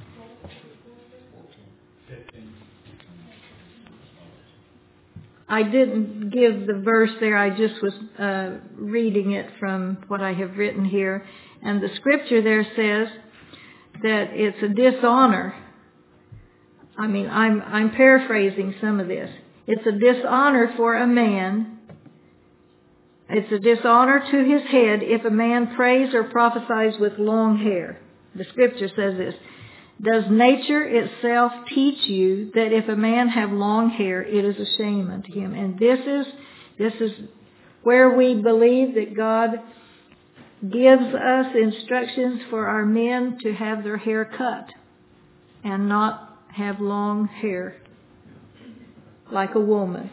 I didn't give the verse there. I just was reading it from what I have written here. And the scripture there says that it's a dishonor. I mean, I'm paraphrasing some of this. It's a dishonor for a man. It's a dishonor to his head if a man prays or prophesies with long hair. The scripture says this. Does nature itself teach you that if a man have long hair, it is a shame unto him? And this is where we believe that God gives us instructions for our men to have their hair cut and not have long hair like a woman.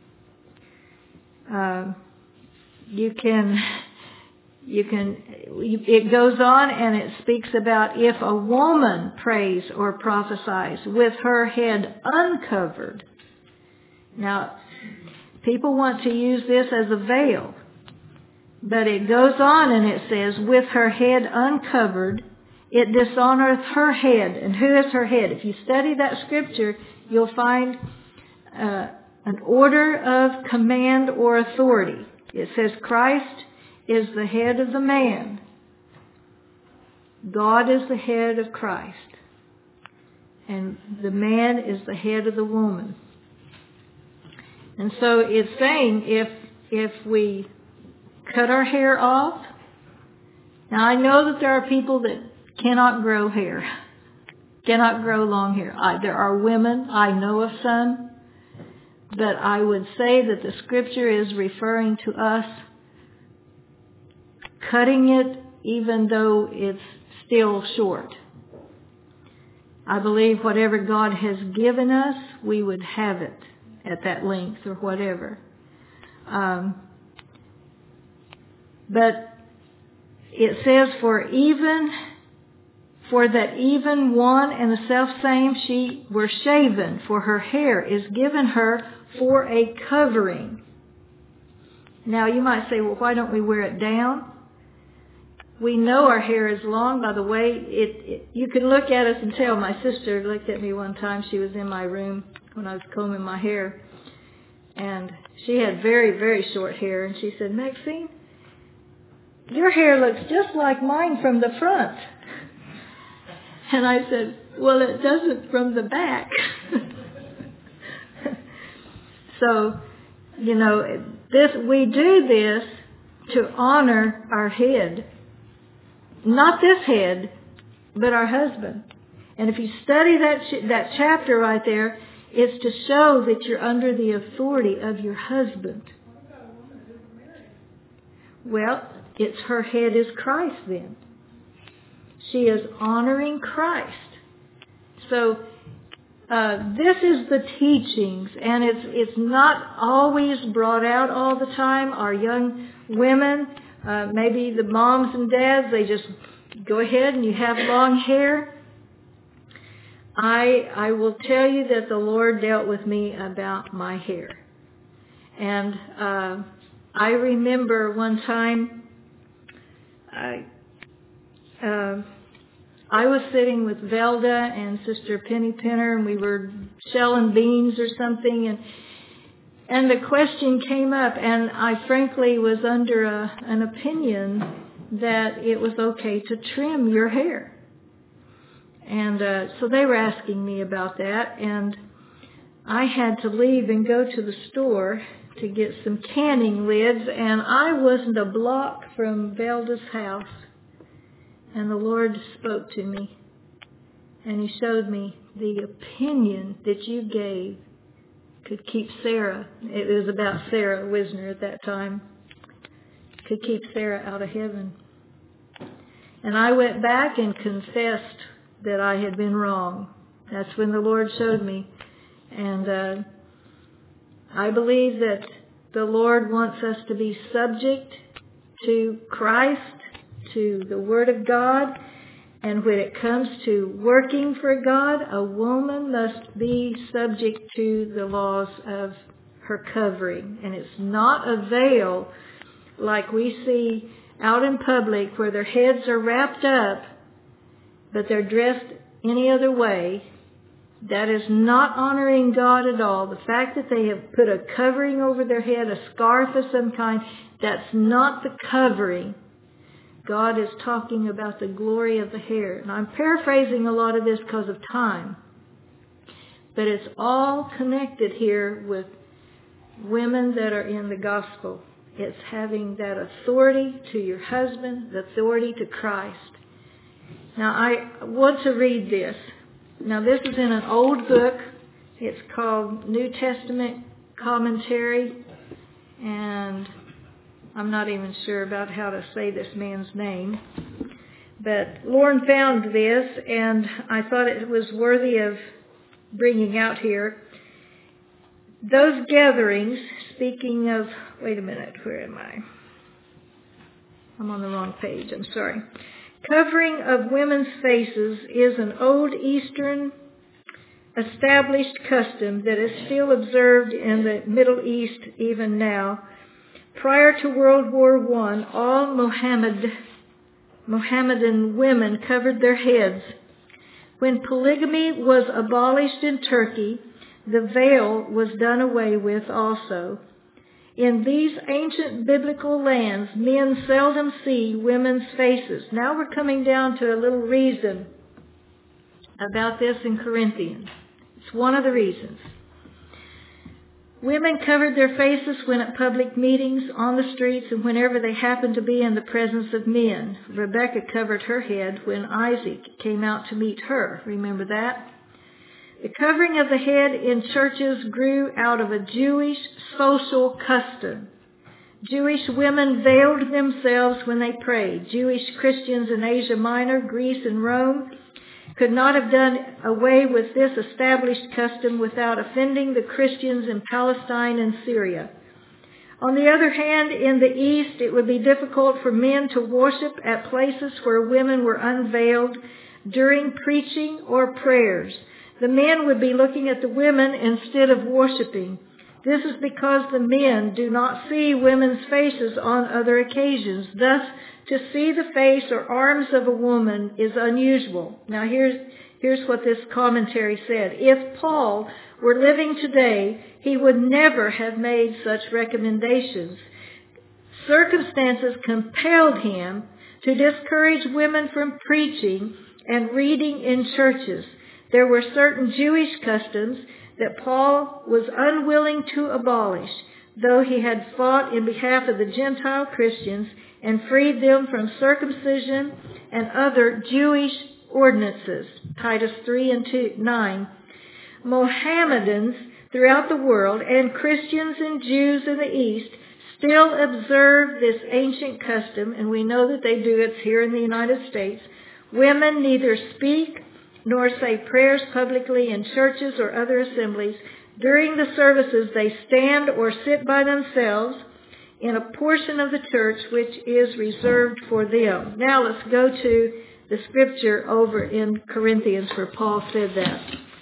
It goes on and it speaks about if a woman prays or prophesies with her head uncovered. Now, people want to use this as a veil, but it goes on and it says, with her head uncovered, it dishonoreth her head. And who is her head? If you study that scripture, you'll find a an order of command or authority. It says Christ is the head of the man. God is the head of Christ. And the man is the head of the woman. And so it's saying if we cut our hair off. Now I know that there are people that cannot grow hair, cannot grow long hair. There are women, I know of some, but I would say that the scripture is referring to us cutting it even though it's still short. I believe whatever God has given us, we would have it at that length or whatever. But it says, for that even one and the selfsame she were shaven, for her hair is given her for a covering. Now you might say, well, why don't we wear it down? We know our hair is long by the way you can look at us and tell. My sister looked at me one time. She was in my room when I was combing my hair. And she had very, very short hair. And she said, Maxine, your hair looks just like mine from the front. And I said, well, it doesn't from the back. So, we do this to honor our head. Not this head, but our husband. And if you study that chapter right there, it's to show that you're under the authority of your husband. Well, it's her head is Christ then. She is honoring Christ. So this is the teachings, and it's not always brought out all the time. Our young women, maybe the moms and dads, they just go ahead and you have long hair. I will tell you that the Lord dealt with me about my hair. And I remember one time I was sitting with Velda and Sister Penny Penner, and we were shelling beans or something, and the question came up, and I frankly was under an opinion that it was okay to trim your hair. And so they were asking me about that, and I had to leave and go to the store to get some canning lids, and I wasn't a block from Velda's house. And the Lord spoke to me, and He showed me the opinion that you gave could keep Sarah, it was about Sarah Wisner at that time, could keep Sarah out of heaven. And I went back and confessed that I had been wrong. That's when the Lord showed me. And I believe that the Lord wants us to be subject to Christ, to the Word of God. And when it comes to working for God, a woman must be subject to the laws of her covering. And it's not a veil like we see out in public where their heads are wrapped up, but they're dressed any other way. That is not honoring God at all. The fact that they have put a covering over their head, a scarf of some kind, that's not the covering. God is talking about the glory of the hair. And I'm paraphrasing a lot of this because of time. But it's all connected here with women that are in the gospel. It's having that authority to your husband, the authority to Christ. Now, I want to read this. Now, this is in an old book. It's called New Testament Commentary. And I'm not even sure about how to say this man's name. But Lauren found this, and I thought it was worthy of bringing out here. Those gatherings, speaking of, wait a minute, where am I? I'm on the wrong page, I'm sorry. Covering of women's faces is an old Eastern established custom that is still observed in the Middle East even now. Prior to World War I, all Mohammedan women covered their heads. When polygamy was abolished in Turkey, the veil was done away with also. In these ancient biblical lands, men seldom see women's faces. Now we're coming down to a little reason about this in Corinthians. It's one of the reasons. Women covered their faces when at public meetings, on the streets, and whenever they happened to be in the presence of men. Rebecca covered her head when Isaac came out to meet her. Remember that? The covering of the head in churches grew out of a Jewish social custom. Jewish women veiled themselves when they prayed. Jewish Christians in Asia Minor, Greece, and Rome could not have done away with this established custom without offending the Christians in Palestine and Syria. On the other hand, in the East, it would be difficult for men to worship at places where women were unveiled during preaching or prayers. The men would be looking at the women instead of worshiping. This is because the men do not see women's faces on other occasions. Thus, to see the face or arms of a woman is unusual. Now here's what this commentary said. If Paul were living today, he would never have made such recommendations. Circumstances compelled him to discourage women from preaching and reading in churches. There were certain Jewish customs that Paul was unwilling to abolish, though he had fought in behalf of the Gentile Christians and freed them from circumcision and other Jewish ordinances. Titus 3:9. Mohammedans throughout the world and Christians and Jews in the East still observe this ancient custom, and we know that they do. It's here in the United States. Women neither speak nor say prayers publicly in churches or other assemblies. During the services, they stand or sit by themselves in a portion of the church which is reserved for them. Now let's go to the scripture over in Corinthians where Paul said that.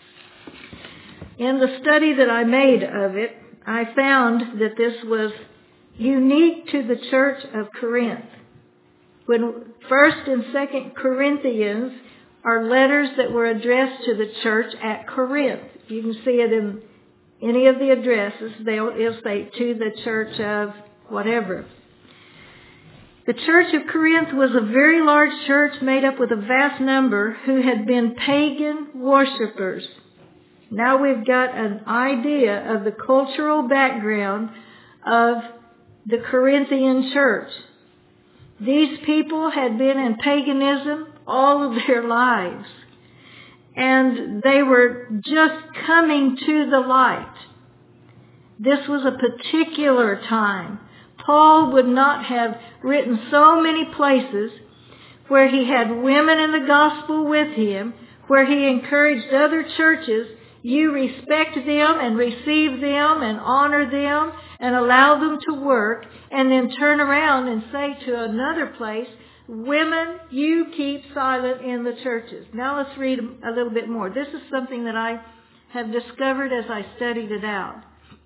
In the study that I made of it, I found that this was unique to the church of Corinth. When 1st and 2nd Corinthians are letters that were addressed to the church at Corinth. You can see it in any of the addresses. They'll say to the church of whatever. The church of Corinth was a very large church made up with a vast number who had been pagan worshipers. Now we've got an idea of the cultural background of the Corinthian church. These people had been in paganism all of their lives, and they were just coming to the light. This was a particular time. Paul would not have written so many places where he had women in the gospel with him, where he encouraged other churches, you respect them and receive them and honor them and allow them to work, and then turn around and say to another place, women, you keep silent in the churches. Now let's read a little bit more. This is something that I have discovered as I studied it out.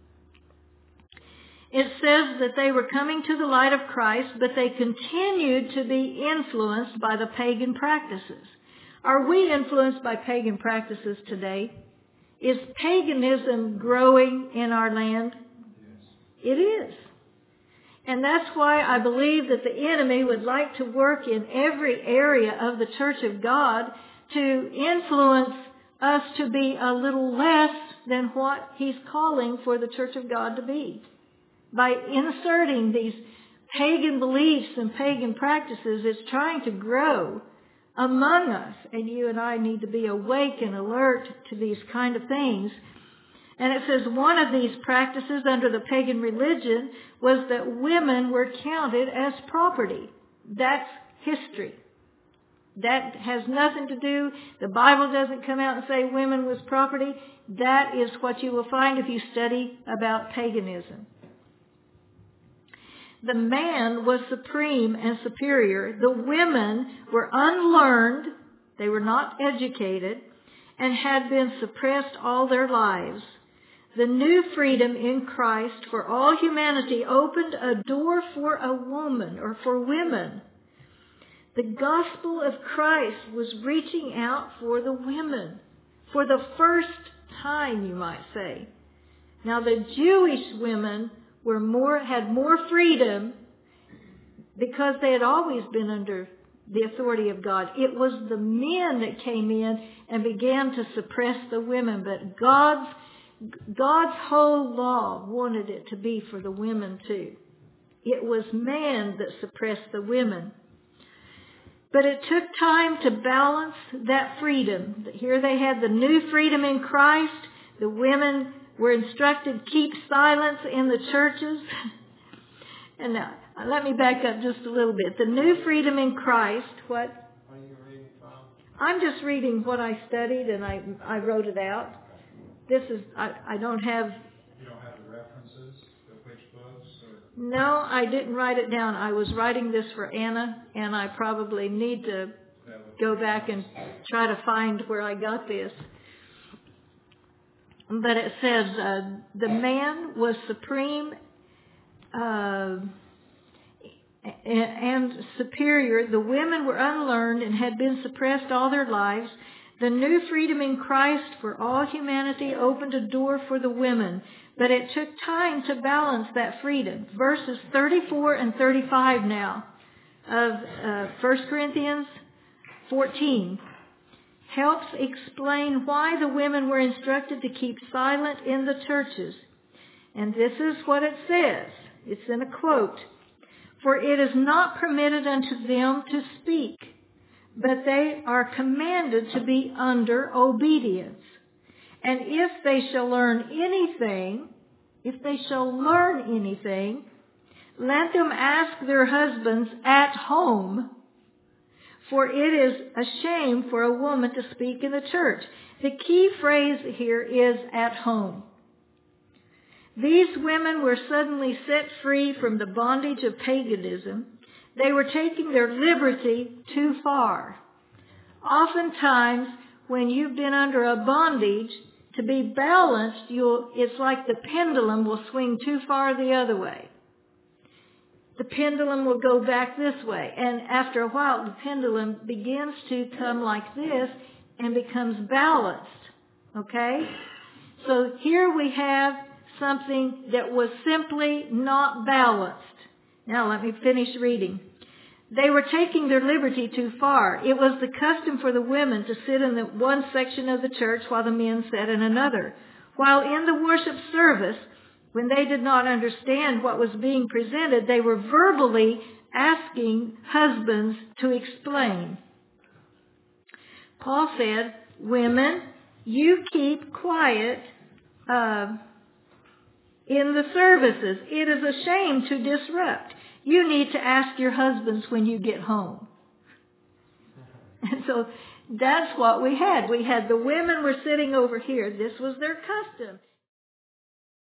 It says that they were coming to the light of Christ, but they continued to be influenced by the pagan practices. Are we influenced by pagan practices today? Is paganism growing in our land? Yes. It is. And that's why I believe that the enemy would like to work in every area of the Church of God to influence us to be a little less than what he's calling for the Church of God to be. By inserting these pagan beliefs and pagan practices, it's trying to grow among us. And you and I need to be awake and alert to these kind of things. And it says one of these practices under the pagan religion was that women were counted as property. That's history. That has nothing to do, the Bible doesn't come out and say women was property. That is what you will find if you study about paganism. The man was supreme and superior. The women were unlearned, they were not educated, and had been suppressed all their lives. The new freedom in Christ for all humanity opened a door for a woman or for women. The gospel of Christ was reaching out for the women. For the first time, you might say. Now the Jewish women had more freedom because they had always been under the authority of God. It was the men that came in and began to suppress the women, but God's whole law wanted it to be for the women too. It was man that suppressed the women. But it took time to balance that freedom. Here they had the new freedom in Christ. The women were instructed to keep silence in the churches. And now, let me back up just a little bit. The new freedom in Christ, what? What are you reading from? I'm just reading what I studied and I wrote it out. This is, I don't have... You don't have the references of which books? Or? No, I didn't write it down. I was writing this for Anna, and I probably need to go back and try to find where I got this. But it says, the man was supreme and superior. The women were unlearned and had been suppressed all their lives. The new freedom in Christ for all humanity opened a door for the women, but it took time to balance that freedom. Verses 34 and 35 now of 1 Corinthians 14 helps explain why the women were instructed to keep silent in the churches. And this is what it says. It's in a quote. For it is not permitted unto them to speak, but they are commanded to be under obedience. And if they shall learn anything, let them ask their husbands at home, for it is a shame for a woman to speak in the church. The key phrase here is at home. These women were suddenly set free from the bondage of paganism. They were taking their liberty too far. Oftentimes, when you've been under a bondage, to be balanced, it's like the pendulum will swing too far the other way. The pendulum will go back this way. And after a while, the pendulum begins to come like this and becomes balanced. Okay? So here we have something that was simply not balanced. Now let me finish reading. They were taking their liberty too far. It was the custom for the women to sit in the one section of the church while the men sat in another. While in the worship service, when they did not understand what was being presented, they were verbally asking husbands to explain. Paul said, women, you keep quiet in the services. It is a shame to disrupt. You need to ask your husbands when you get home. And so that's what we had. We had the women were sitting over here. This was their custom.